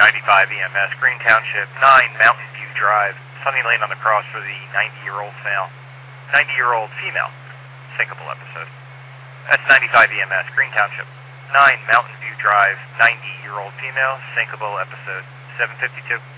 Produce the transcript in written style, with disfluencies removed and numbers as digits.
95 EMS, Green Township, 9 Mountain View Drive, Sunny Lane on the cross for the 90-year-old female. 90-year-old female, sinkable episode. That's 95 EMS, Green Township, 9 Mountain View Drive, 90-year-old female, sinkable episode, 752.